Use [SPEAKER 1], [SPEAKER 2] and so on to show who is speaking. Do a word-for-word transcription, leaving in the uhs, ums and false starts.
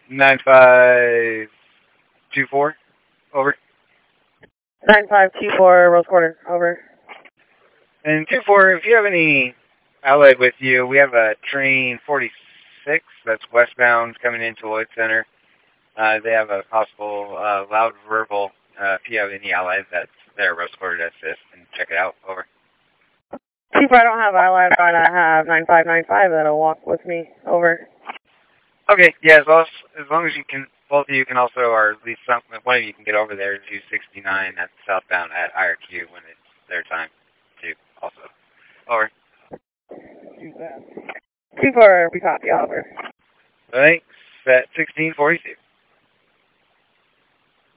[SPEAKER 1] nine five two four, over.
[SPEAKER 2] nine five two four, Rose Quarter, over.
[SPEAKER 1] And two four, if you have any outlet with you, we have a train forty-six that's westbound coming into Lloyd Center. Uh, they have a possible uh, loud verbal. Uh, if you have any allies that's there, Rose Quarter to assist and check it out, over.
[SPEAKER 2] two four, I don't have allies, but I have nine five nine five that'll walk with me, over.
[SPEAKER 1] Okay, yeah, as, well as, as long as you can, both of you can also, or at least some, one of you can get over there to sixty-nine at southbound at I R Q when it's their time to also. Over.
[SPEAKER 2] two four, we copy, over.
[SPEAKER 1] Thanks, at sixteen forty-two.